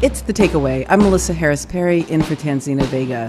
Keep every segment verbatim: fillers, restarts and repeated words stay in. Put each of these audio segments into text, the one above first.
It's The Takeaway. I'm Melissa Harris Perry, in for Tanzina Vega.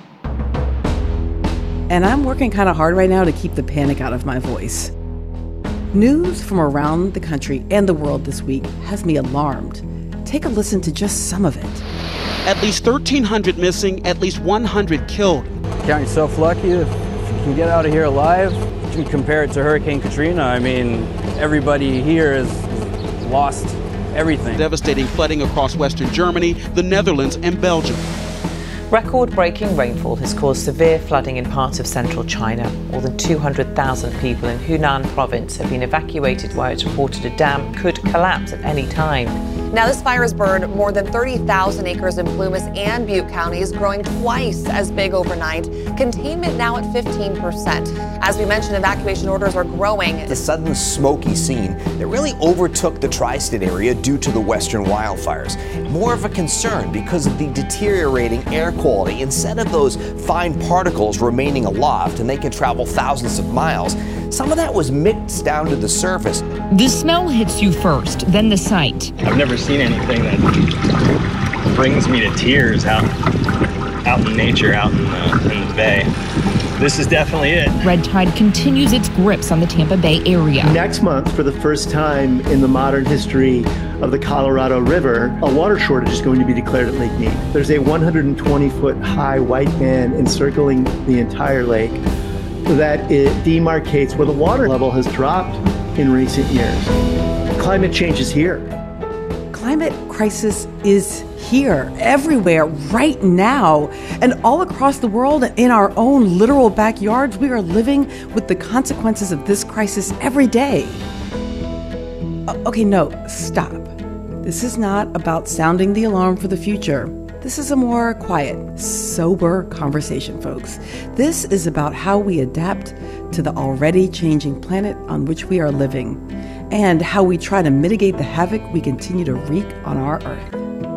And I'm working kind of hard right now to keep the panic out of my voice. News from around the country and the world this week has me alarmed. Take a listen to just some of it. At least thirteen hundred missing, at least one hundred killed. Count yourself lucky if you can get out of here alive. You can compare it to Hurricane Katrina. I mean, everybody here has lost everything. Devastating flooding across Western Germany, the Netherlands, and Belgium. Record-breaking rainfall has caused severe flooding in parts of central China. More than two hundred thousand people in Hunan province have been evacuated where it's reported a dam could collapse at any time. Now, this fire has burned more than thirty thousand acres in Plumas and Butte counties, growing twice as big overnight. Containment now at fifteen percent. As we mentioned, evacuation orders are growing. The sudden smoky scene that really overtook the tri-state area due to the western wildfires. More of a concern because of the deteriorating air quality. Instead of those fine particles remaining aloft and they can travel thousands of miles, some of that was mixed down to the surface. The smell hits you first, then the sight. I've never seen anything that brings me to tears out, out in nature, out in the, in the bay. This is definitely it. Red tide continues its grips on the Tampa Bay area. Next month, for the first time in the modern history of the Colorado River, a water shortage is going to be declared at Lake Mead. There's a one hundred twenty foot high white band encircling the entire lake that it demarcates where the water level has dropped in recent years. Climate change is here. Climate crisis is here, everywhere, right now, and all across the world, in our own literal backyards. We are living with the consequences of this crisis every day. Okay, no, stop. This is not about sounding the alarm for the future. This is a more quiet, sober conversation, folks. This is about how we adapt to the already changing planet on which we are living, and how we try to mitigate the havoc we continue to wreak on our Earth.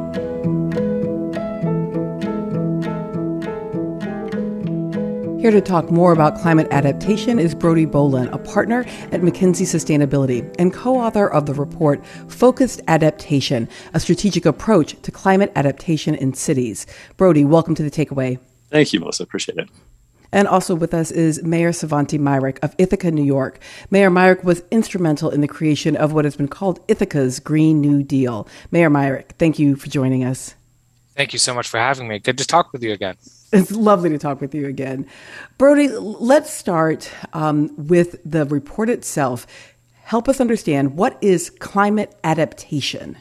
Here to talk more about climate adaptation is Brody Boland, a partner at McKinsey Sustainability and co-author of the report Focused Adaptation, a strategic approach to climate adaptation in cities. Brody, welcome to The Takeaway. Thank you, Melissa. Appreciate it. And also with us is Mayor Savanthi Myrick of Ithaca, New York. Mayor Myrick was instrumental in the creation of what has been called Ithaca's Green New Deal. Mayor Myrick, thank you for joining us. Thank you so much for having me. Good to talk with you again. It's lovely to talk with you again. Brody, let's start um, with the report itself. Help us understand, what is climate adaptation?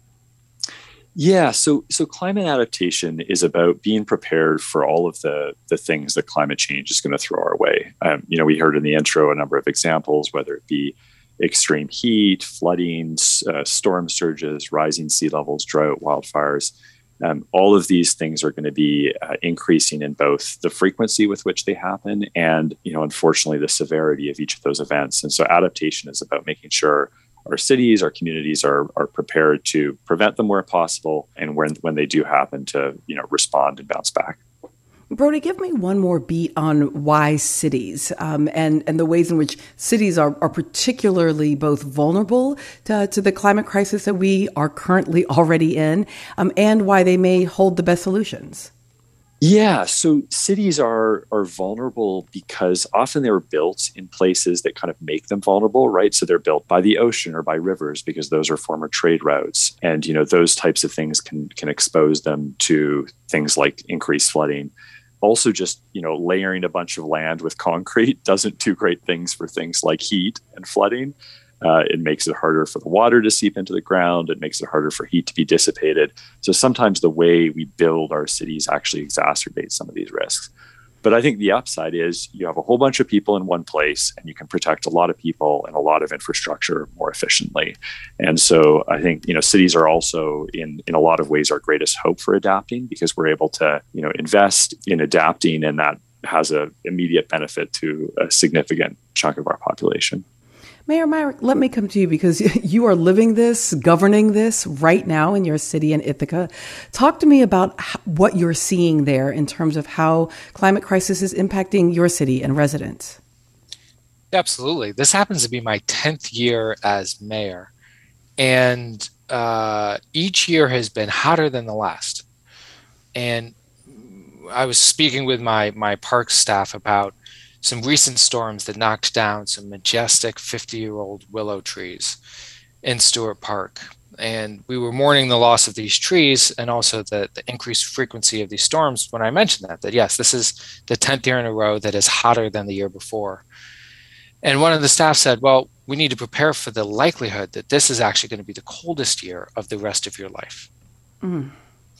Yeah, so so climate adaptation is about being prepared for all of the, the things that climate change is going to throw our way. Um, you know, we heard in the intro a number of examples, whether it be extreme heat, flooding, uh, storm surges, rising sea levels, drought, wildfires. Um, all of these things are going to be uh, increasing in both the frequency with which they happen and, you know, unfortunately, the severity of each of those events. And so adaptation is about making sure our cities, our communities are are prepared to prevent them where possible, and when when they do happen, to, you know, respond and bounce back. Brody, give me one more beat on why cities um, and, and the ways in which cities are, are particularly both vulnerable to, to the climate crisis that we are currently already in, um, and why they may hold the best solutions. Yeah, so cities are are vulnerable because often they were built in places that kind of make them vulnerable, right? So they're built by the ocean or by rivers because those are former trade routes. And, you know, those types of things can can expose them to things like increased flooding. Also, just, you know, layering a bunch of land with concrete doesn't do great things for things like heat and flooding. Uh, it makes it harder for the water to seep into the ground. It makes it harder for heat to be dissipated. So sometimes the way we build our cities actually exacerbates some of these risks. But I think the upside is you have a whole bunch of people in one place and you can protect a lot of people and a lot of infrastructure more efficiently. And so I think, you know, cities are also in, in a lot of ways our greatest hope for adapting, because we're able to, you know, invest in adapting, and that has an immediate benefit to a significant chunk of our population. Mayor Myrick, let me come to you because you are living this, governing this right now in your city in Ithaca. Talk to me about what you're seeing there in terms of how climate crisis is impacting your city and residents. Absolutely. This happens to be my tenth year as mayor. And uh, each year has been hotter than the last. And I was speaking with my, my park staff about some recent storms that knocked down some majestic fifty-year-old willow trees in Stewart Park. And we were mourning the loss of these trees and also the, the increased frequency of these storms when I mentioned that, that yes, this is the tenth year in a row that is hotter than the year before. And one of the staff said, well, we need to prepare for the likelihood that this is actually going to be the coldest year of the rest of your life. Mm.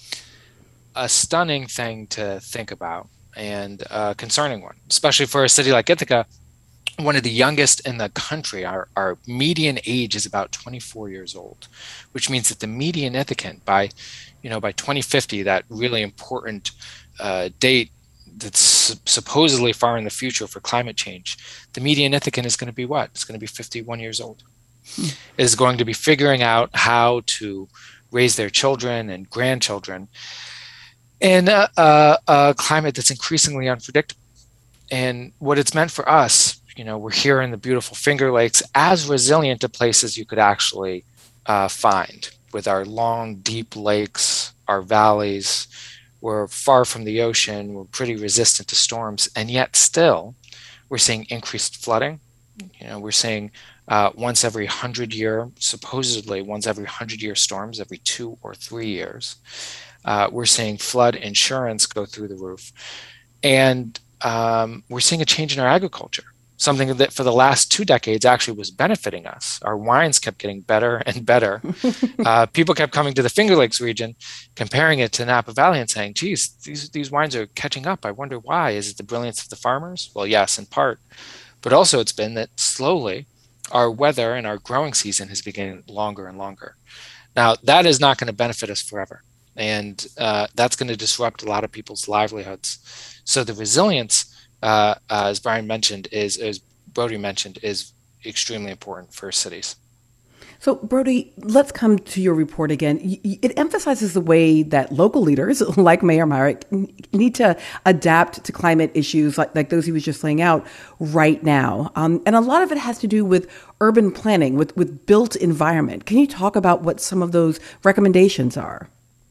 A stunning thing to think about and a concerning one, especially for a city like Ithaca, one of the youngest in the country. Our, our median age is about twenty-four years old, which means that the median Ithacan by, you know, by twenty fifty, that really important uh, date that's supposedly far in the future for climate change, the median Ithacan is going to be what? It's going to be fifty-one years old. Hmm. Is going to be figuring out how to raise their children and grandchildren in a, a, a climate that's increasingly unpredictable. And what it's meant for us, you know, we're here in the beautiful Finger Lakes, as resilient to places you could actually uh, find with our long, deep lakes, our valleys. We're far from the ocean. We're pretty resistant to storms. And yet still, we're seeing increased flooding. You know, we're seeing uh, once every hundred year, supposedly once every hundred year storms, every two or three years. Uh, we're seeing flood insurance go through the roof. And um, we're seeing a change in our agriculture, something that for the last two decades actually was benefiting us. Our wines kept getting better and better. uh, people kept coming to the Finger Lakes region, comparing it to Napa Valley and saying, geez, these, these wines are catching up. I wonder why. Is it the brilliance of the farmers? Well, yes, in part. But also it's been that slowly our weather and our growing season has been getting longer and longer. Now, that is not going to benefit us forever. And uh, that's going to disrupt a lot of people's livelihoods. So the resilience, uh, uh, as Brian mentioned, is, as Brody mentioned, is extremely important for cities. So, Brody, let's come to your report again. It emphasizes the way that local leaders, like Mayor Myrick, need to adapt to climate issues like, like those he was just laying out right now. Um, and a lot of it has to do with urban planning, with, with built environment. Can you talk about what some of those recommendations are?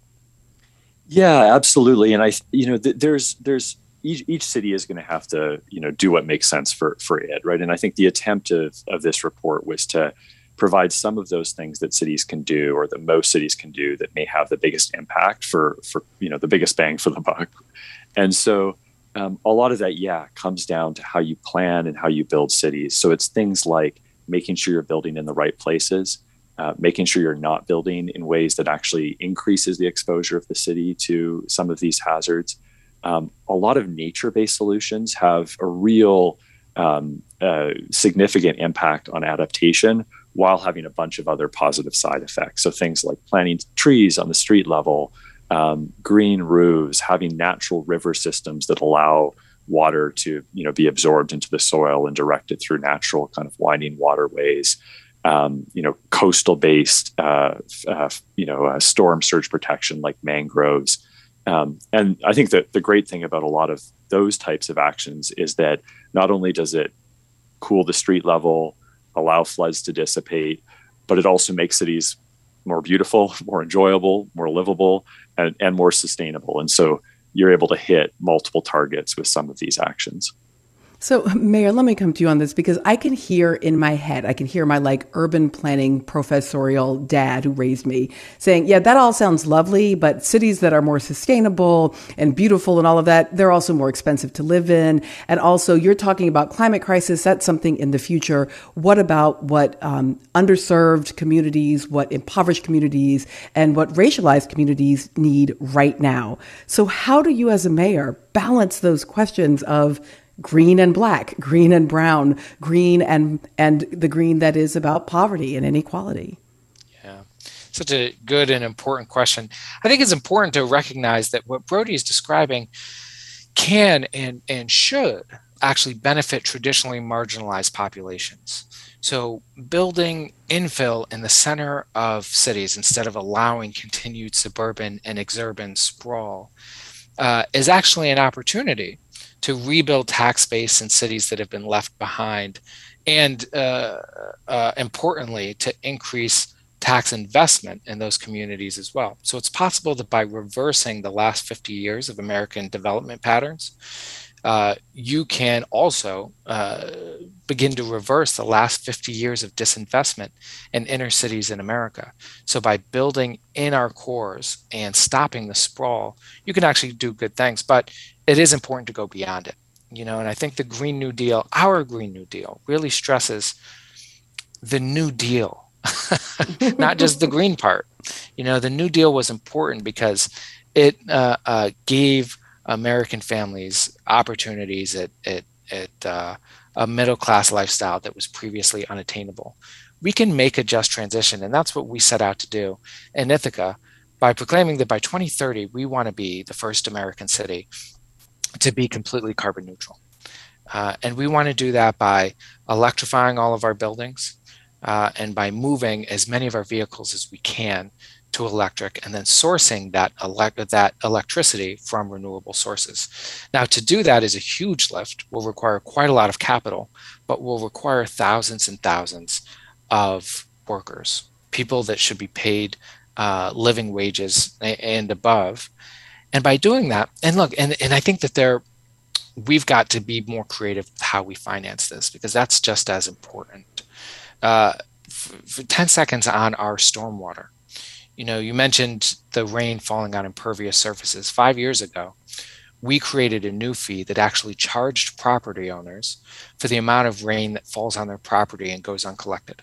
Yeah, absolutely. And I, you know, th- there's, there's, each, each city is going to have to, you know, do what makes sense for, for it. Right. And I think the attempt of, of this report was to provide some of those things that cities can do, or that most cities can do, that may have the biggest impact for, for, you know, the biggest bang for the buck. And so um, a lot of that, yeah, comes down to how you plan and how you build cities. So it's things like making sure you're building in the right places, Uh, making sure you're not building in ways that actually increases the exposure of the city to some of these hazards. Um, a lot of nature-based solutions have a real um, uh, significant impact on adaptation while having a bunch of other positive side effects. So things like planting trees on the street level, um, green roofs, having natural river systems that allow water to, you know, be absorbed into the soil and directed through natural kind of winding waterways. Um, you know, coastal-based, uh, uh, you know, uh, storm surge protection like mangroves. Um, and I think that the great thing about a lot of those types of actions is that not only does it cool the street level, allow floods to dissipate, but it also makes cities more beautiful, more enjoyable, more livable, and, and more sustainable. And so you're able to hit multiple targets with some of these actions. So, Mayor, let me come to you on this, because I can hear in my head, I can hear my like urban planning professorial dad who raised me saying, yeah, that all sounds lovely, but cities that are more sustainable and beautiful and all of that, they're also more expensive to live in. And also you're talking about climate crisis. That's something in the future. What about what um, underserved communities, what impoverished communities, and what racialized communities need right now? So how do you as a mayor balance those questions of green and black, green and brown, green and and the green that is about poverty and inequality? Yeah, such a good and important question. I think it's important to recognize that what Brody is describing can and, and should actually benefit traditionally marginalized populations. So building infill in the center of cities instead of allowing continued suburban and exurban sprawl uh, is actually an opportunity to rebuild tax base in cities that have been left behind, and uh, uh, importantly, to increase tax investment in those communities as well. So it's possible that by reversing the last fifty years of American development patterns, uh, you can also uh, begin to reverse the last fifty years of disinvestment in inner cities in America. So by building in our cores and stopping the sprawl, you can actually do good things, but it is important to go beyond it. You know, and I think the Green New Deal, our Green New Deal, really stresses the New Deal. Not just the green part. You know, the New Deal was important because it uh, uh, gave American families opportunities at, at, at uh, a middle-class lifestyle that was previously unattainable. We can make a just transition, and that's what we set out to do in Ithaca by proclaiming that by twenty thirty, we want to be the first American city to be completely carbon neutral. Uh, and we want to do that by electrifying all of our buildings, Uh, and by moving as many of our vehicles as we can to electric, and then sourcing that, elect- that electricity from renewable sources. Now, to do that is a huge lift, will require quite a lot of capital, but will require thousands and thousands of workers, people that should be paid uh, living wages and above. And by doing that, and look, and, and I think that there, we've got to be more creative with how we finance this, because that's just as important. Uh, f- for ten seconds on our stormwater. You know, you mentioned the rain falling on impervious surfaces. Five years ago, we created a new fee that actually charged property owners for the amount of rain that falls on their property and goes uncollected.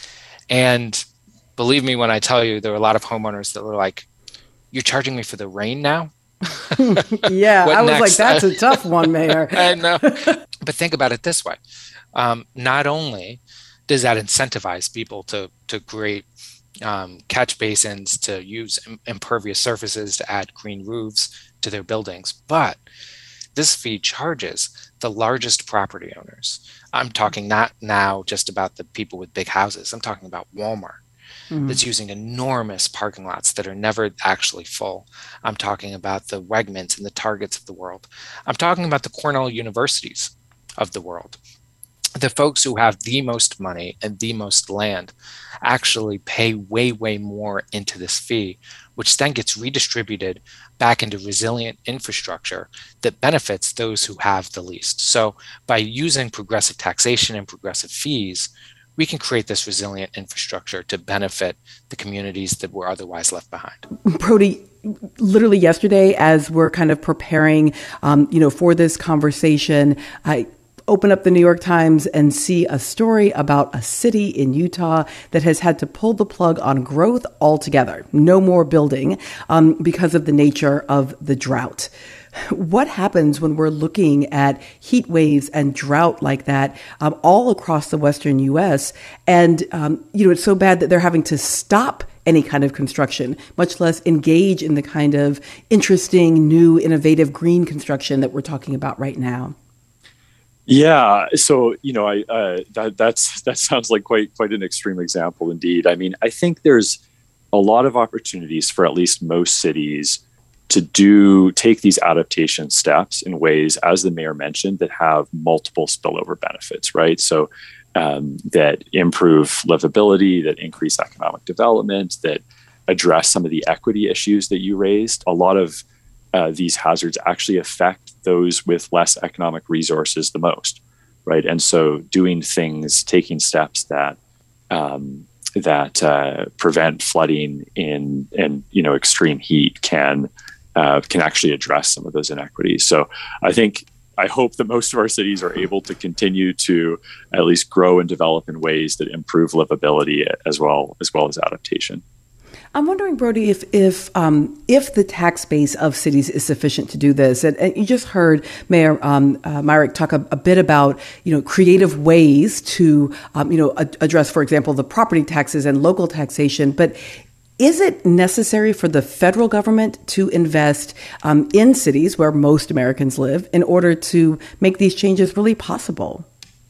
And believe me when I tell you, there were a lot of homeowners that were like, "You're charging me for the rain now?" Yeah, I was next? like, that's a tough one, Mayor. I know. But think about it this way. Um, not only does that incentivize people to to create um, catch basins, to use im- impervious surfaces, to add green roofs to their buildings, but this fee charges the largest property owners. I'm talking not now just about the people with big houses. I'm talking about Walmart, mm-hmm. that's using enormous parking lots that are never actually full. I'm talking about the Wegmans and the Targets of the world. I'm talking about the Cornell universities of the world. The folks who have the most money and the most land actually pay way, way more into this fee, which then gets redistributed back into resilient infrastructure that benefits those who have the least. So by using progressive taxation and progressive fees, we can create this resilient infrastructure to benefit the communities that were otherwise left behind. Brody, literally yesterday, as we're kind of preparing, um, you know, for this conversation, I open up the New York Times and see a story about a city in Utah that has had to pull the plug on growth altogether. No more building um, because of the nature of the drought. What happens when we're looking at heat waves and drought like that um, all across the Western U S? And, um, you know, it's so bad that they're having to stop any kind of construction, much less engage in the kind of interesting, new, innovative green construction that we're talking about right now. Yeah, so you know, I uh, that that's that sounds like quite quite an extreme example indeed. I mean, I think there's a lot of opportunities for at least most cities to do take these adaptation steps in ways, as the mayor mentioned, that have multiple spillover benefits, right? So um, that improve livability, that increase economic development, that address some of the equity issues that you raised. A lot of uh, these hazards actually affect those with less economic resources the most, right? And so doing things, taking steps that um, that uh, prevent flooding in in you know extreme heat can uh, can actually address some of those inequities. So I think I hope that most of our cities are able to continue to at least grow and develop in ways that improve livability as well as well as adaptation. I'm wondering, Brody, if if um, if the tax base of cities is sufficient to do this, and, and you just heard Mayor um, uh, Myrick talk a, a bit about you know creative ways to um, you know a- address, for example, the property taxes and local taxation. But is it necessary for the federal government to invest um, in cities where most Americans live in order to make these changes really possible?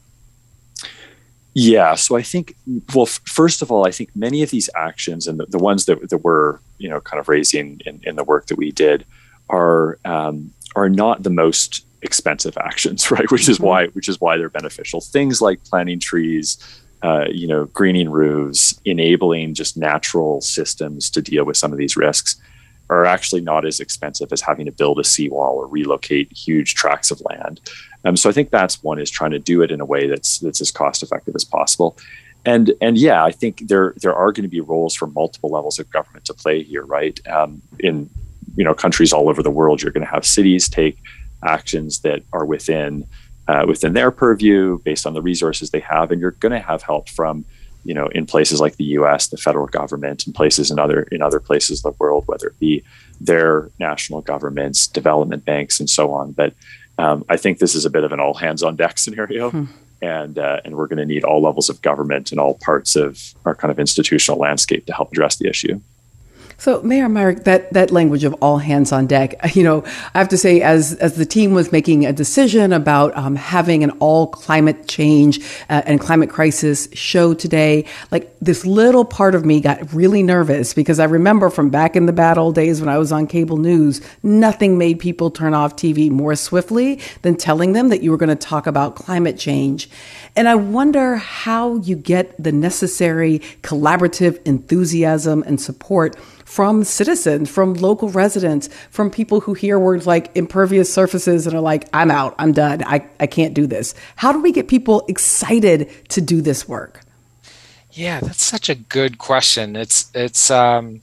Yeah, so I think, well, f- first of all, I think many of these actions and the, the ones that, that we're, you know, kind of raising in, in the work that we did are um, are not the most expensive actions, right? Which is why which is why they're beneficial. Things like planting trees, uh, you know, greening roofs, enabling just natural systems to deal with some of these risks are actually not as expensive as having to build a seawall or relocate huge tracts of land. Um, so I think that's one, is trying to do it in a way that's that's as cost effective as possible. And and yeah, I think there there are going to be roles for multiple levels of government to play here, right? Um, in you know countries all over the world, you're going to have cities take actions that are within uh, within their purview based on the resources they have, and you're going to have help from you know in places like the U S, the federal government, and places in other in other places of the world, whether it be their national governments, development banks, and so on. But um, I think this is a bit of an all hands on deck scenario. Hmm. And uh, and we're going to need all levels of government and all parts of our kind of institutional landscape to help address the issue. So, Mayor Myrick, that, that language of all hands on deck, you know, I have to say, as as the team was making a decision about um, having an all climate change uh, and climate crisis show today, like this little part of me got really nervous, because I remember from back in the bad old days when I was on cable news, nothing made people turn off T V more swiftly than telling them that you were going to talk about climate change. And I wonder how you get the necessary collaborative enthusiasm and support from citizens, from local residents, from people who hear words like impervious surfaces and are like, I'm out, I'm done, I, I can't do this. How do we get people excited to do this work? Yeah, that's such a good question. It's, it's, um,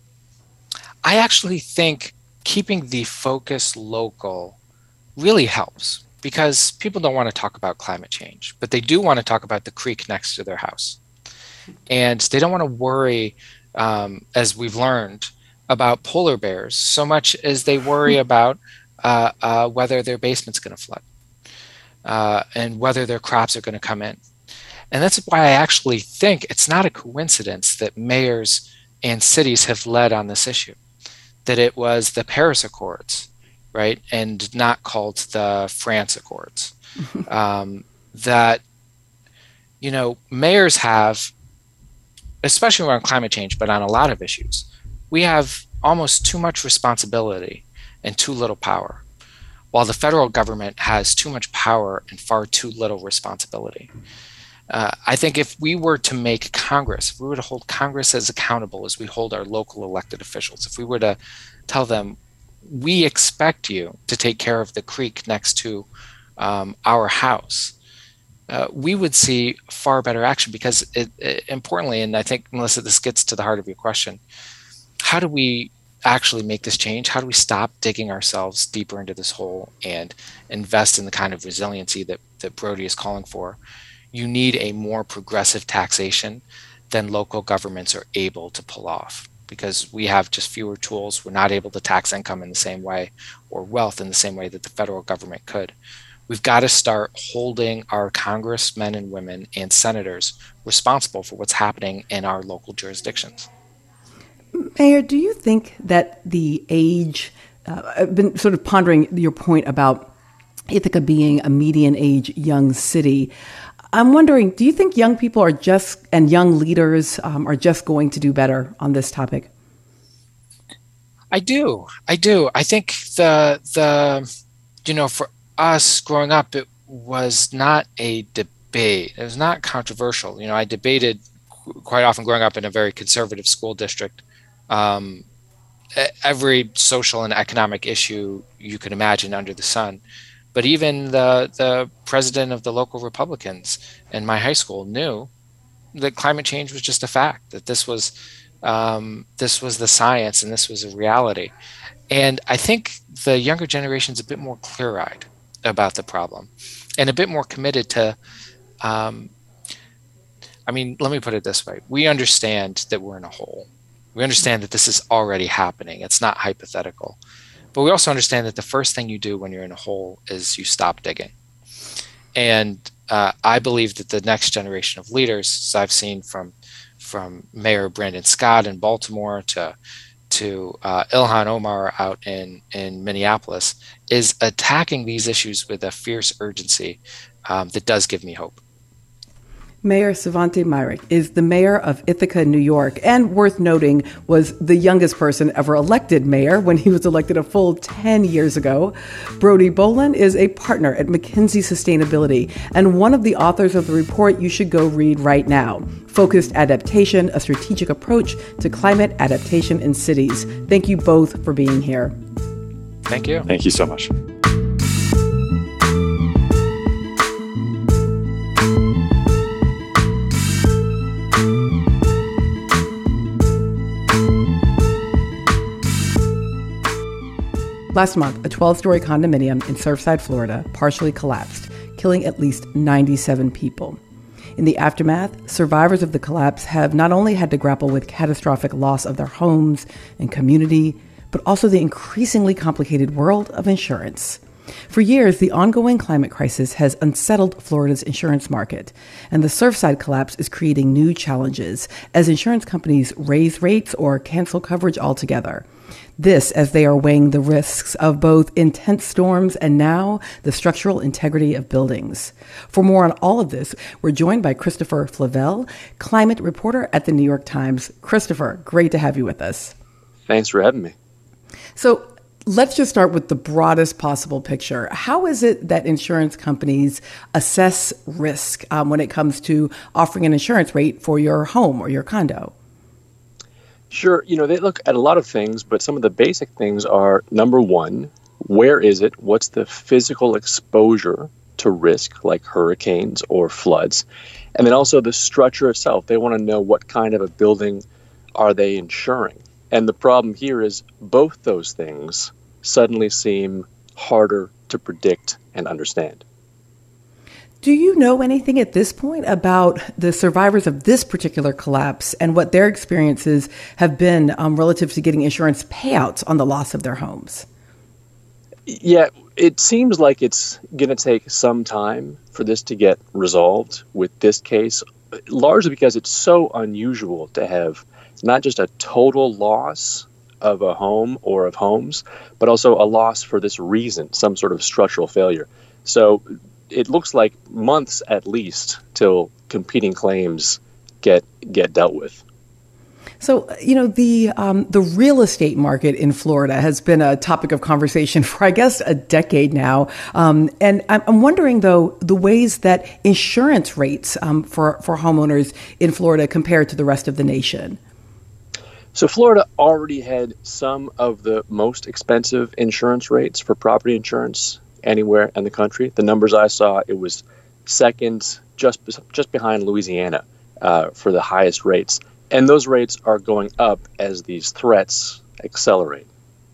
I actually think keeping the focus local really helps, because people don't want to talk about climate change, but they do want to talk about the creek next to their house. And they don't want to worry, um, as we've learned, about polar bears so much as they worry about uh, uh, whether their basement's going to flood uh, and whether their crops are going to come in. And that's why I actually think it's not a coincidence that mayors and cities have led on this issue, that it was the Paris Accords, right, and not called the France Accords, um, that, you know, mayors have, especially around climate change, but on a lot of issues, we have almost too much responsibility and too little power, while the federal government has too much power and far too little responsibility. Uh, I think if we were to make Congress, if we were to hold Congress as accountable as we hold our local elected officials, if we were to tell them, we expect you to take care of the creek next to um, our house, uh, we would see far better action. Because it, it, importantly, and I think, Melissa, this gets to the heart of your question, how do we actually make this change? How do we stop digging ourselves deeper into this hole and invest in the kind of resiliency that, that Brodie is calling for? You need a more progressive taxation than local governments are able to pull off, because we have just fewer tools. We're not able to tax income in the same way, or wealth in the same way that the federal government could. We've got to start holding our congressmen and women and senators responsible for what's happening in our local jurisdictions. Mayor, do you think that the age, uh, I've been sort of pondering your point about Ithaca being a median age young city. I'm wondering, do you think young people are just, and young leaders um, are just going to do better on this topic? I do. I do. I think the, the, you know, for us growing up, it was not a debate. It was not controversial. You know, I debated quite often growing up in a very conservative school district. Um, every social and economic issue you could imagine under the sun. But even the the president of the local Republicans in my high school knew that climate change was just a fact, that this was um, this was the science and this was a reality. And I think the younger generation is a bit more clear-eyed about the problem and a bit more committed to, um, I mean, let me put it this way. We understand that we're in a hole. We understand that this is already happening. It's not hypothetical. But we also understand that the first thing you do when you're in a hole is you stop digging. And uh, I believe that the next generation of leaders, as I've seen from from Mayor Brandon Scott in Baltimore to to uh, Ilhan Omar out in, in Minneapolis, is attacking these issues with a fierce urgency um, that does give me hope. Mayor Svante Myrick is the mayor of Ithaca, New York, and worth noting was the youngest person ever elected mayor when he was elected a full ten years ago. Brody Boland is a partner at McKinsey Sustainability and one of the authors of the report you should go read right now, Focused Adaptation, a Strategic Approach to Climate Adaptation in Cities. Thank you both for being here. Thank you. Thank you so much. Last month, a twelve-story condominium in Surfside, Florida, partially collapsed, killing at least ninety-seven people. In the aftermath, survivors of the collapse have not only had to grapple with catastrophic loss of their homes and community, but also the increasingly complicated world of insurance. For years, the ongoing climate crisis has unsettled Florida's insurance market, and the Surfside collapse is creating new challenges as insurance companies raise rates or cancel coverage altogether. This as they are weighing the risks of both intense storms and now the structural integrity of buildings. For more on all of this, we're joined by Christopher Flavell, climate reporter at the New York Times. Christopher, great to have you with us. Thanks for having me. So let's just start with the broadest possible picture. How is it that insurance companies assess risk um, when it comes to offering an insurance rate for your home or your condo? Sure. You know, they look at a lot of things, but some of the basic things are, number one, where is it? What's the physical exposure to risk like hurricanes or floods? And then also the structure itself. They want to know what kind of a building are they insuring? And the problem here is both those things suddenly seem harder to predict and understand. Do you know anything at this point about the survivors of this particular collapse and what their experiences have been um, relative to getting insurance payouts on the loss of their homes? Yeah, it seems like it's going to take some time for this to get resolved with this case, largely because it's so unusual to have not just a total loss of a home or of homes, but also a loss for this reason, some sort of structural failure. So it looks like months at least till competing claims get get dealt with. So, you know, the um, the real estate market in Florida has been a topic of conversation for, I guess, a decade now. Um, and I'm wondering, though, the ways that insurance rates um, for, for homeowners in Florida compare to the rest of the nation. So Florida already had some of the most expensive insurance rates for property insurance anywhere in the country. The numbers I saw, it was second, just just behind Louisiana uh, for the highest rates. And those rates are going up as these threats accelerate.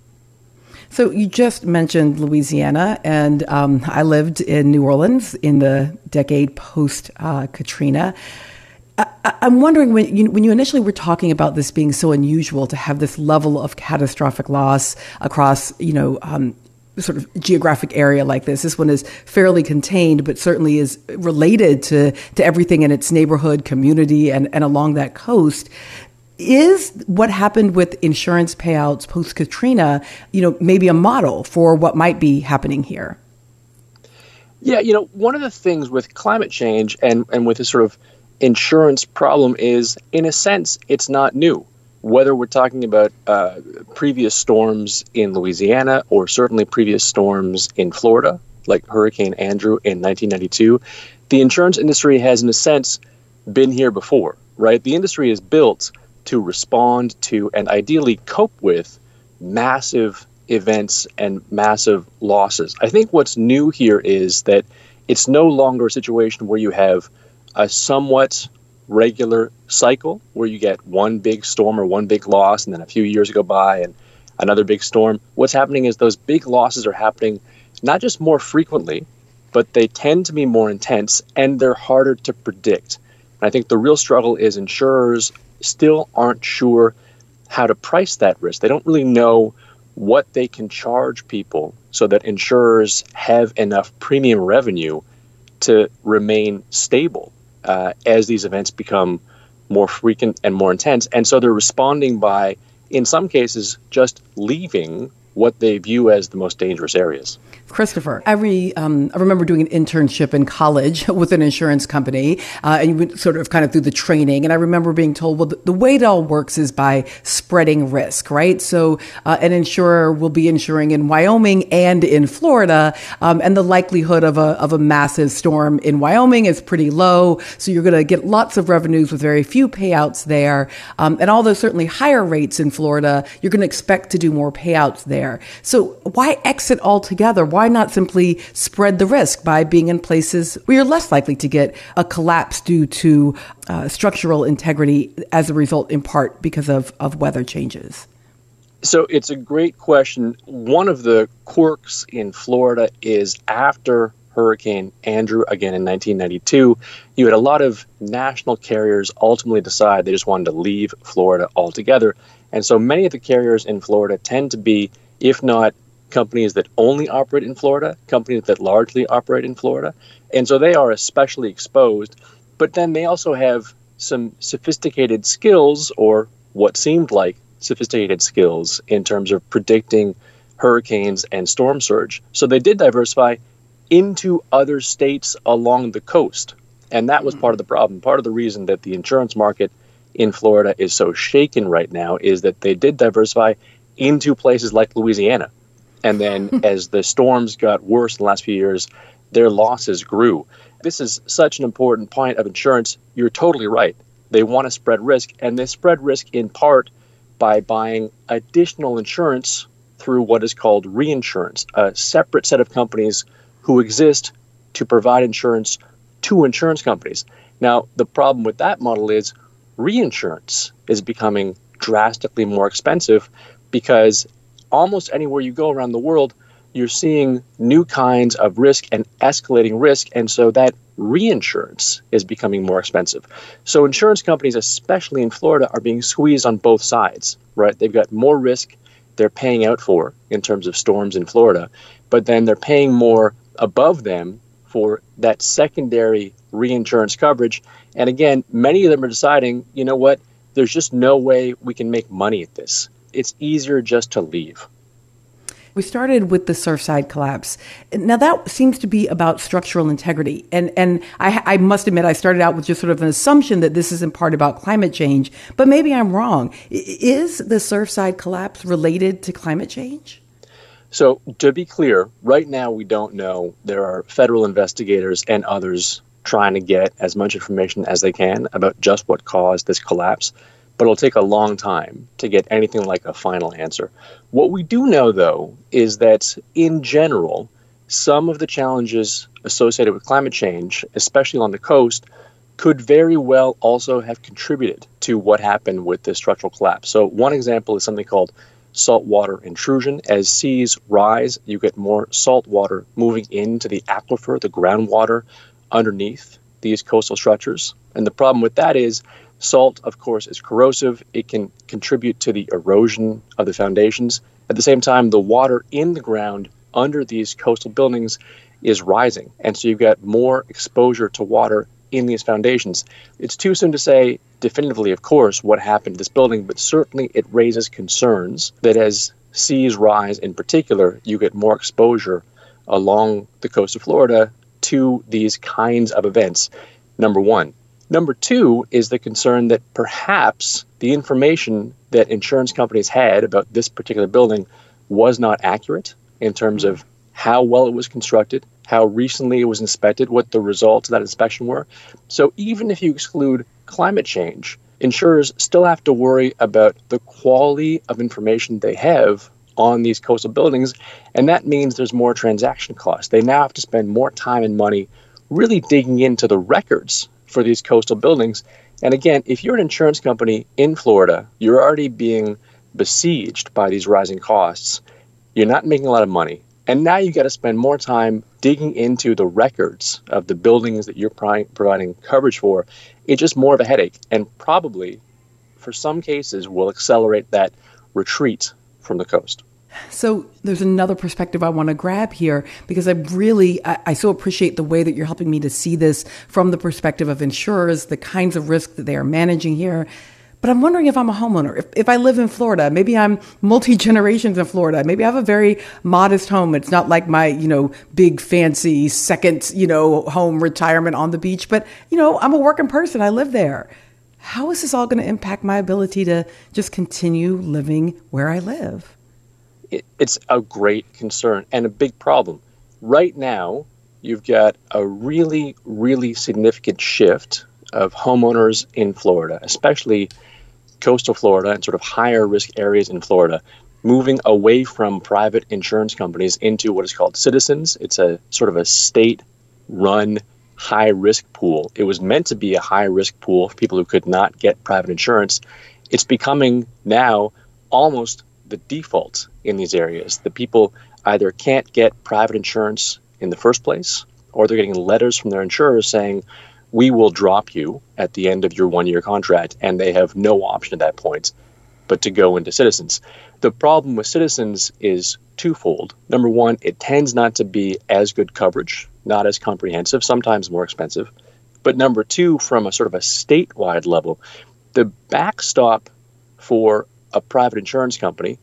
So you just mentioned Louisiana, and um, I lived in New Orleans in the decade post uh, Katrina. I, I'm wondering, when you, when you initially were talking about this being so unusual to have this level of catastrophic loss across, you know, um, sort of geographic area like this. This one is fairly contained, but certainly is related to, to everything in its neighborhood, community, and, and along that coast. Is what happened with insurance payouts post-Katrina, you know, maybe a model for what might be happening here? Yeah, you know, one of the things with climate change and, and with this sort of insurance problem is, in a sense, it's not new. Whether we're talking about uh, previous storms in Louisiana or certainly previous storms in Florida, like Hurricane Andrew in nineteen ninety-two, the insurance industry has, in a sense, been here before, right? The industry is built to respond to and ideally cope with massive events and massive losses. I think what's new here is that it's no longer a situation where you have a somewhat regular cycle where you get one big storm or one big loss and then a few years go by and another big storm. What's happening is those big losses are happening not just more frequently, but they tend to be more intense and they're harder to predict. And I think the real struggle is insurers still aren't sure how to price that risk. They don't really know what they can charge people so that insurers have enough premium revenue to remain stable Uh, as these events become more frequent and more intense. And so they're responding by, in some cases, just leaving what they view as the most dangerous areas. Christopher, every um, I remember doing an internship in college with an insurance company, uh, and you went sort of kind of through the training. And I remember being told, well, the, the way it all works is by spreading risk, right? So uh, an insurer will be insuring in Wyoming and in Florida, um, and the likelihood of a of a massive storm in Wyoming is pretty low. So you're going to get lots of revenues with very few payouts there, um, and although certainly higher rates in Florida, you're going to expect to do more payouts there. So why exit altogether? Why not simply spread the risk by being in places where you're less likely to get a collapse due to uh, structural integrity as a result, in part because of, of weather changes? So it's a great question. One of the quirks in Florida is after Hurricane Andrew, again in nineteen ninety-two, you had a lot of national carriers ultimately decide they just wanted to leave Florida altogether. And so many of the carriers in Florida tend to be, if not companies that only operate in Florida, companies that largely operate in Florida. And so they are especially exposed. But then they also have some sophisticated skills, or what seemed like sophisticated skills, in terms of predicting hurricanes and storm surge. So they did diversify into other states along the coast. And that was part of the problem. Part of the reason that the insurance market in Florida is so shaken right now is that they did diversify into places like Louisiana. And then as the storms got worse in the last few years, their losses grew. This is such an important point of insurance. You're totally right. They want to spread risk, and they spread risk in part by buying additional insurance through what is called reinsurance, a separate set of companies who exist to provide insurance to insurance companies. Now, the problem with that model is reinsurance is becoming drastically more expensive because almost anywhere you go around the world, you're seeing new kinds of risk and escalating risk. And so that reinsurance is becoming more expensive. So insurance companies, especially in Florida, are being squeezed on both sides, right? They've got more risk they're paying out for in terms of storms in Florida, but then they're paying more above them for that secondary reinsurance coverage. And again, many of them are deciding, you know what, there's just no way we can make money at this. It's easier just to leave. We started with the Surfside collapse. Now that seems to be about structural integrity. And and I, I must admit, I started out with just sort of an assumption that this is in part about climate change, but maybe I'm wrong. Is the Surfside collapse related to climate change? So to be clear, right now we don't know. There are federal investigators and others trying to get as much information as they can about just what caused this collapse. But it'll take a long time to get anything like a final answer. What we do know, though, is that in general, some of the challenges associated with climate change, especially on the coast, could very well also have contributed to what happened with the structural collapse. So one example is something called saltwater intrusion. As seas rise, you get more salt water moving into the aquifer, the groundwater underneath these coastal structures. And the problem with that is salt, of course, is corrosive. It can contribute to the erosion of the foundations. At the same time, the water in the ground under these coastal buildings is rising. And so you've got more exposure to water in these foundations. It's too soon to say definitively, of course, what happened to this building, but certainly it raises concerns that as seas rise in particular, you get more exposure along the coast of Florida to these kinds of events, number one. Number two is the concern that perhaps the information that insurance companies had about this particular building was not accurate in terms of how well it was constructed, how recently it was inspected, what the results of that inspection were. So even if you exclude climate change, insurers still have to worry about the quality of information they have on these coastal buildings, and that means there's more transaction costs. They now have to spend more time and money really digging into the records for these coastal buildings. And again, if you're an insurance company in Florida, you're already being besieged by these rising costs. You're not making a lot of money. And now you got to spend more time digging into the records of the buildings that you're pri- providing coverage for. It's just more of a headache, and probably for some cases will accelerate that retreat from the coast. So there's another perspective I want to grab here, because I really, I, I so appreciate the way that you're helping me to see this from the perspective of insurers, the kinds of risk that they are managing here. But I'm wondering if I'm a homeowner, if, if I live in Florida, maybe I'm multi-generations in Florida, maybe I have a very modest home. It's not like my, you know, big fancy second, you know, home retirement on the beach, but, you know, I'm a working person. I live there. How is this all going to impact my ability to just continue living where I live? It, it's a great concern and a big problem. Right now, you've got a really, really significant shift of homeowners in Florida, especially coastal Florida and sort of higher risk areas in Florida, moving away from private insurance companies into what is called Citizens. It's a sort of a state-run high risk pool. It was meant to be a high risk pool for people who could not get private insurance. It's becoming now almost the default in these areas. The people either can't get private insurance in the first place, or they're getting letters from their insurers saying, we will drop you at the end of your one-year contract, and they have no option at that point but to go into Citizens. The problem with Citizens is twofold. Number one, it tends not to be as good coverage, not as comprehensive, sometimes more expensive. But number two, from a sort of a statewide level, the backstop for a private insurance company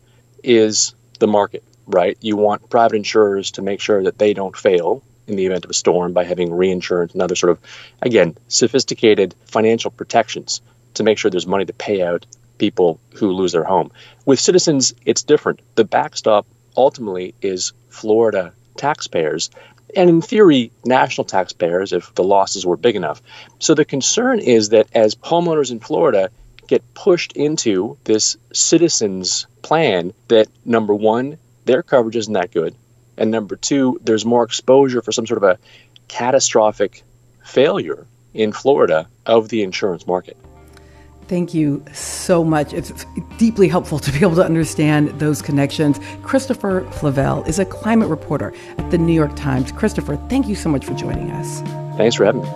is the market, right? You want private insurers to make sure that they don't fail in the event of a storm by having reinsurance and other sort of, again, sophisticated financial protections to make sure there's money to pay out people who lose their home. With Citizens, it's different. The backstop ultimately is Florida taxpayers, and in theory, national taxpayers if the losses were big enough. So the concern is that as homeowners in Florida get pushed into this Citizens plan, that number one, their coverage isn't that good. And number two, there's more exposure for some sort of a catastrophic failure in Florida of the insurance market. Thank you so much. It's deeply helpful to be able to understand those connections. Christopher Flavell is a climate reporter at the New York Times. Christopher, thank you so much for joining us. Thanks for having me.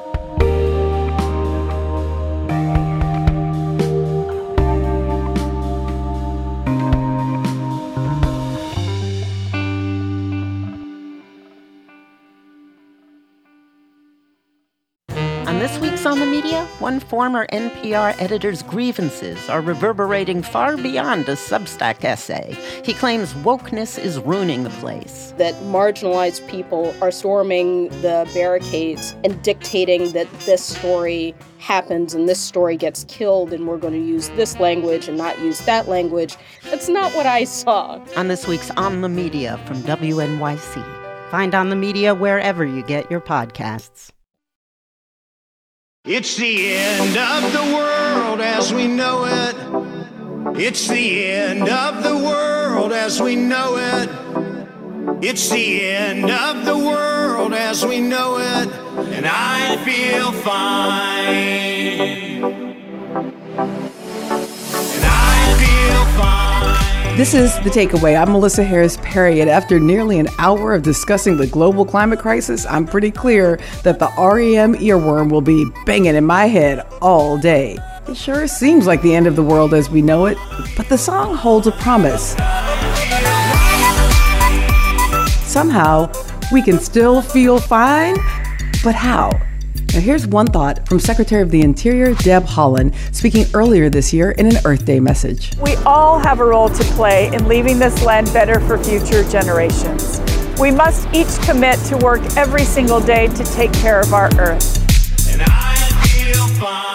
This week's On the Media, one former N P R editor's grievances are reverberating far beyond a Substack essay. He claims wokeness is ruining the place. That marginalized people are storming the barricades and dictating that this story happens and this story gets killed and we're going to use this language and not use that language. That's not what I saw. On this week's On the Media from W N Y C. Find On the Media wherever you get your podcasts. It's the end of the world as we know it. It's the end of the world as we know it. It's the end of the world as we know it. And I feel fine. And I feel fine. This is The Takeaway. I'm Melissa Harris Perry, and after nearly an hour of discussing the global climate crisis, I'm pretty clear that the R E M earworm will be banging in my head all day. It sure seems like the end of the world as we know it, but the song holds a promise. Somehow, we can still feel fine, but how? Now here's one thought from Secretary of the Interior Deb Haaland speaking earlier this year in an Earth Day message. We all have a role to play in leaving this land better for future generations. We must each commit to work every single day to take care of our Earth. And I feel fine.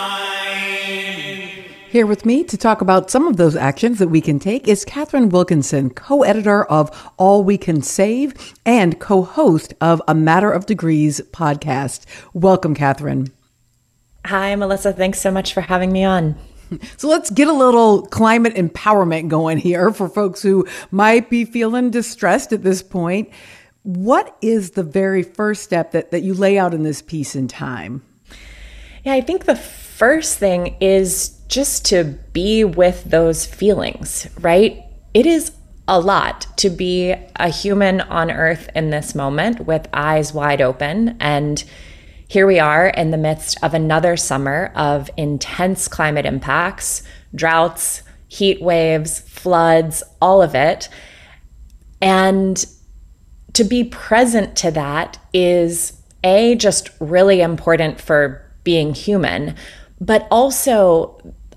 Here with me to talk about some of those actions that we can take is Catherine Wilkinson, co-editor of All We Can Save and co-host of A Matter of Degrees podcast. Welcome, Catherine. Hi, Melissa. Thanks so much for having me on. So let's get a little climate empowerment going here for folks who might be feeling distressed at this point. What is the very first step that, that you lay out in this piece in time? Yeah, I think the first thing is just to be with those feelings, right? It is a lot to be a human on Earth in this moment with eyes wide open. And here we are in the midst of another summer of intense climate impacts, droughts, heat waves, floods, all of it. And to be present to that is, A, just really important for being human, but also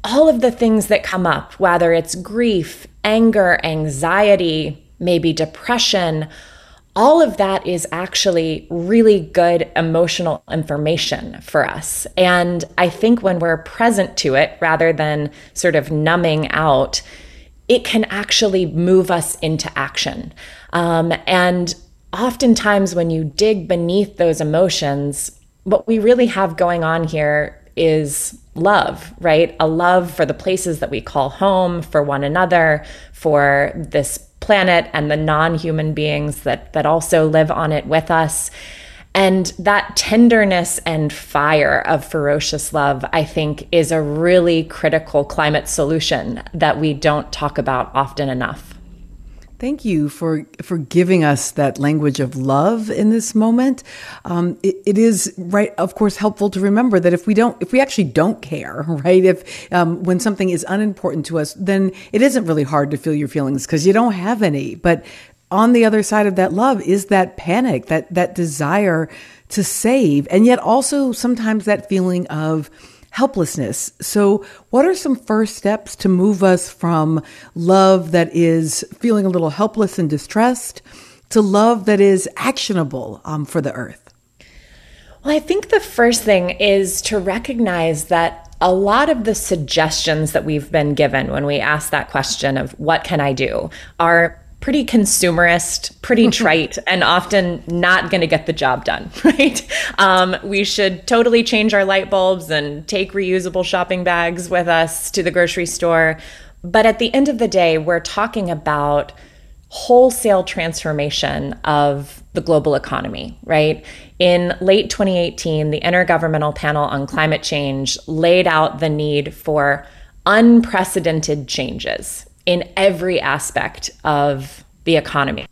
all of the things that come up, whether it's grief, anger, anxiety, maybe depression, all of that is actually really good emotional information for us. And I think when we're present to it, rather than sort of numbing out, it can actually move us into action. Um, and oftentimes when you dig beneath those emotions, what we really have going on here is love, right? A love for the places that we call home, for one another, for this planet and the non-human beings that that also live on it with us. And that tenderness and fire of ferocious love, I think, is a really critical climate solution that we don't talk about often enough. Thank you for for giving us that language of love in this moment. Um, it, it is, right, of course, helpful to remember that if we don't, if we actually don't care, right, if um, when something is unimportant to us, then it isn't really hard to feel your feelings because you don't have any. But on the other side of that love is that panic, that that desire to save, and yet also sometimes that feeling of helplessness. So what are some first steps to move us from love that is feeling a little helpless and distressed to love that is actionable um, for the earth? Well, I think the first thing is to recognize that a lot of the suggestions that we've been given when we ask that question of what can I do are pretty consumerist, pretty trite, and often not going to get the job done, right? Um, we should totally change our light bulbs and take reusable shopping bags with us to the grocery store. But at the end of the day, we're talking about wholesale transformation of the global economy, right? In late twenty eighteen, the Intergovernmental Panel on Climate Change laid out the need for unprecedented changes in every aspect of the economy.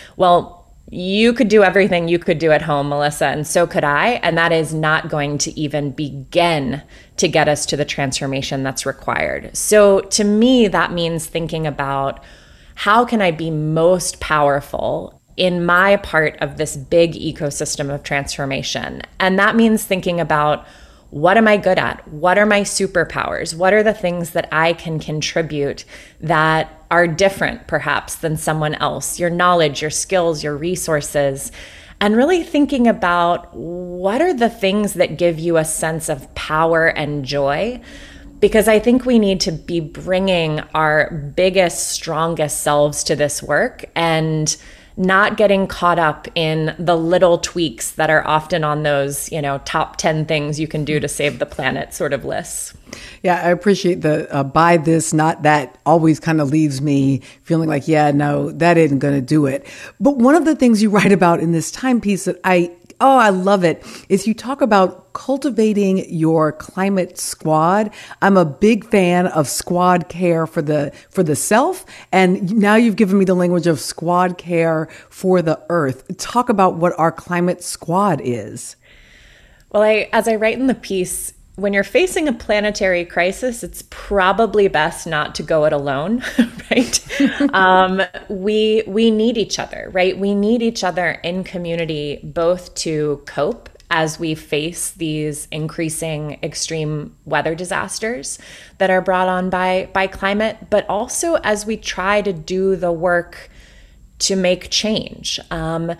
Well, you could do everything you could do at home, Melissa, and so could I, and that is not going to even begin to get us to the transformation that's required. So to me, that means thinking about how can I be most powerful in my part of this big ecosystem of transformation? And that means thinking about, what am I good at? What are my superpowers? What are the things that I can contribute that are different, perhaps, than someone else? Your knowledge, your skills, your resources, and really thinking about what are the things that give you a sense of power and joy? Because I think we need to be bringing our biggest, strongest selves to this work and not getting caught up in the little tweaks that are often on those, you know, top ten things you can do to save the planet sort of lists. Yeah, I appreciate the uh, buy this, not that always kind of leaves me feeling like, yeah, no, that isn't going to do it. But one of the things you write about in this timepiece that I Oh, I love it. Is you talk about cultivating your climate squad. I'm a big fan of squad care for the for the self. And now you've given me the language of squad care for the earth. Talk about what our climate squad is. Well, I, as I write in the piece, when you're facing a planetary crisis, it's probably best not to go it alone, right? um, we we need each other, right? We need each other in community, both to cope as we face these increasing extreme weather disasters that are brought on by by climate, but also as we try to do the work to make change. Um,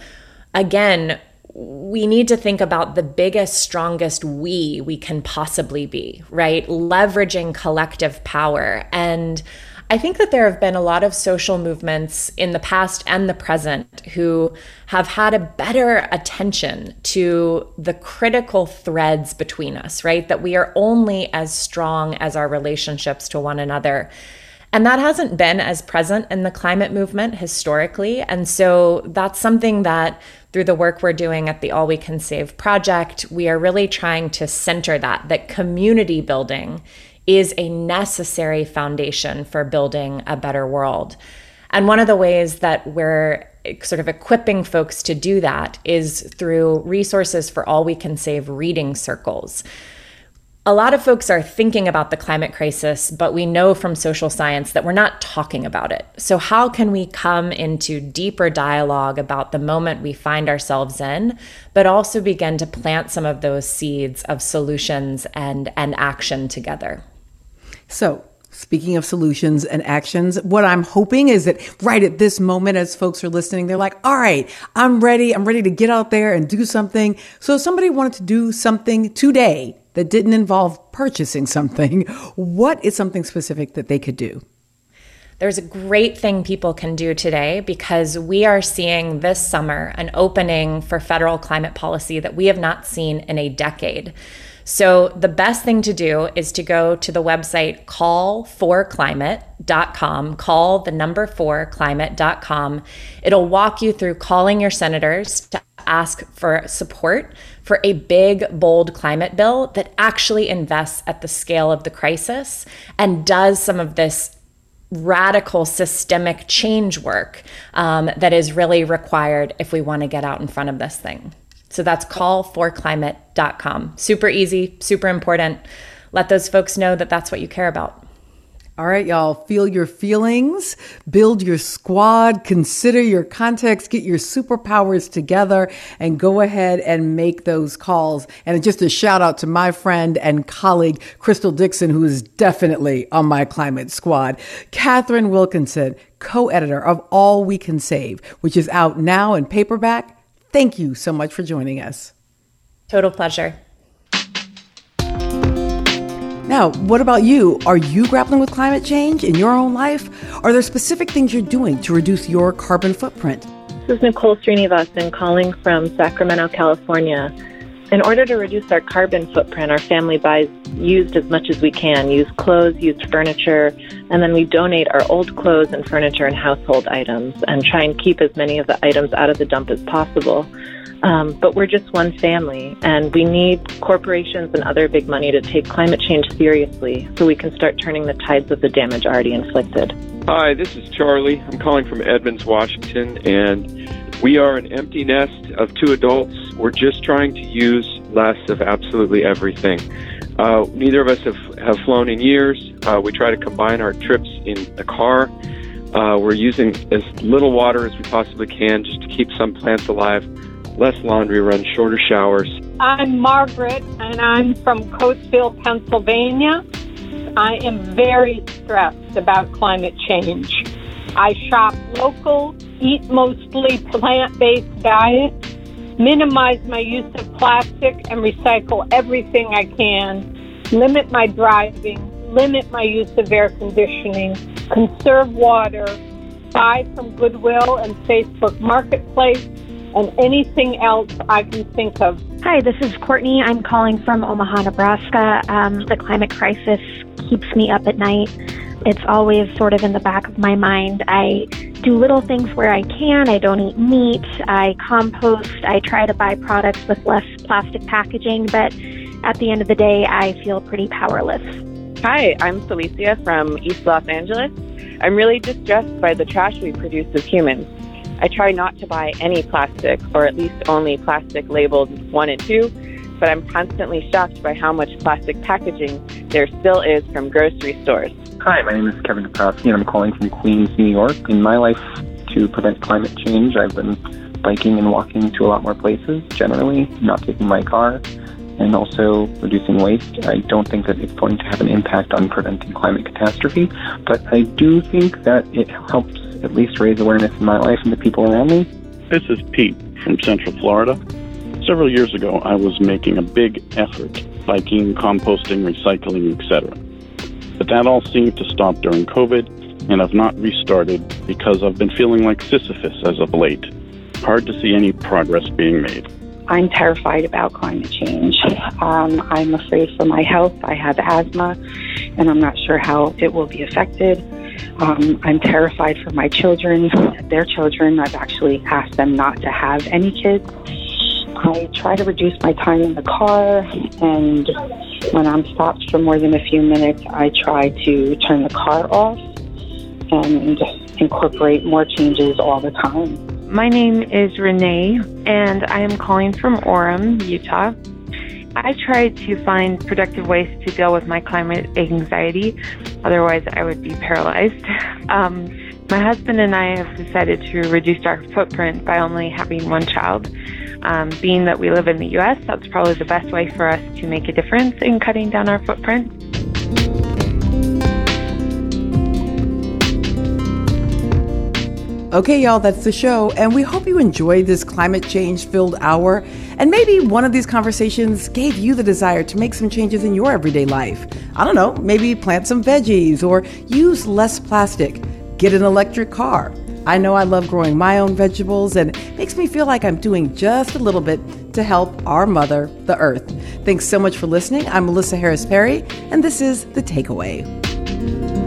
again, we need to think about the biggest, strongest we we can possibly be, right? Leveraging collective power. And I think that there have been a lot of social movements in the past and the present who have had a better attention to the critical threads between us, right? That we are only as strong as our relationships to one another. And that hasn't been as present in the climate movement historically. And so that's something that through the work we're doing at the All We Can Save Project, we are really trying to center that, that community building is a necessary foundation for building a better world. And one of the ways that we're sort of equipping folks to do that is through resources for All We Can Save reading circles. A lot of folks are thinking about the climate crisis, but we know from social science that we're not talking about it. So how can we come into deeper dialogue about the moment we find ourselves in, but also begin to plant some of those seeds of solutions and, and action together? So, speaking of solutions and actions, what I'm hoping is that right at this moment, as folks are listening, they're like, all right, I'm ready. I'm ready to get out there and do something. So if somebody wanted to do something today that didn't involve purchasing something, what is something specific that they could do? There's a great thing people can do today because we are seeing this summer an opening for federal climate policy that we have not seen in a decade. So the best thing to do is to go to the website call for climate dot com, call the number four climate dot com. It'll walk you through calling your senators to ask for support for a big, bold climate bill that actually invests at the scale of the crisis and does some of this radical systemic change work um, that is really required if we want to get out in front of this thing. So that's call for climate dot com. Super easy, super important. Let those folks know that that's what you care about. All right, y'all, feel your feelings, build your squad, consider your context, get your superpowers together, and go ahead and make those calls. And just a shout out to my friend and colleague, Crystal Dixon, who is definitely on my climate squad. Catherine Wilkinson, co-editor of All We Can Save, which is out now in paperback. Thank you so much for joining us. Total pleasure. Now, what about you? Are you grappling with climate change in your own life? Are there specific things you're doing to reduce your carbon footprint? This is Nicole Srinivasan calling from Sacramento, California. In order to reduce our carbon footprint, our family buys used as much as we can, used clothes, used furniture, and then we donate our old clothes and furniture and household items and try and keep as many of the items out of the dump as possible. Um, but we're just one family, and we need corporations and other big money to take climate change seriously so we can start turning the tides of the damage already inflicted. Hi, this is Charlie. I'm calling from Edmonds, Washington, and we are an empty nest of two adults. We're just trying to use less of absolutely everything. Uh, neither of us have, have flown in years. Uh, we try to combine our trips in a car. Uh, we're using as little water as we possibly can just to keep some plants alive. Less laundry runs, shorter showers. I'm Margaret, and I'm from Coatesville, Pennsylvania. I am very stressed about climate change. I shop local, eat mostly plant-based diets, minimize my use of plastic, and recycle everything I can, limit my driving, limit my use of air conditioning, conserve water, buy from Goodwill and Facebook Marketplace, and anything else I can think of. Hi, this is Courtney. I'm calling from Omaha, Nebraska. Um, the climate crisis keeps me up at night. It's always sort of in the back of my mind. I do little things where I can. I don't eat meat. I compost. I try to buy products with less plastic packaging. But at the end of the day, I feel pretty powerless. Hi, I'm Felicia from East Los Angeles. I'm really distressed by the trash we produce as humans. I try not to buy any plastic, or at least only plastic labeled one and two, but I'm constantly shocked by how much plastic packaging there still is from grocery stores. Hi, my name is Kevin Kaprowski, and I'm calling from Queens, New York. In my life, to prevent climate change, I've been biking and walking to a lot more places, generally, not taking my car, and also reducing waste. I don't think that it's going to have an impact on preventing climate catastrophe, but I do think that it helps at least raise awareness in my life and the people around me. This is Pete from Central Florida. Several years ago, I was making a big effort, biking, composting, recycling, et cetera. But that all seemed to stop during COVID, and I've not restarted because I've been feeling like Sisyphus as of late. Hard to see any progress being made. I'm terrified about climate change. Um, I'm afraid for my health. I have asthma, and I'm not sure how it will be affected. Um, I'm terrified for my children, their children. I've actually asked them not to have any kids. I try to reduce my time in the car, and when I'm stopped for more than a few minutes, I try to turn the car off and incorporate more changes all the time. My name is Renee, and I am calling from Orem, Utah. I try to find productive ways to deal with my climate anxiety. Otherwise, I would be paralyzed. Um, my husband and I have decided to reduce our footprint by only having one child. Um, being that we live in the U S, that's probably the best way for us to make a difference in cutting down our footprint. Okay, y'all, that's the show, and we hope you enjoyed this climate change-filled hour, and maybe one of these conversations gave you the desire to make some changes in your everyday life. I don't know, maybe plant some veggies or use less plastic, get an electric car. I know I love growing my own vegetables, and it makes me feel like I'm doing just a little bit to help our mother, the earth. Thanks so much for listening. I'm Melissa Harris Perry, and this is The Takeaway.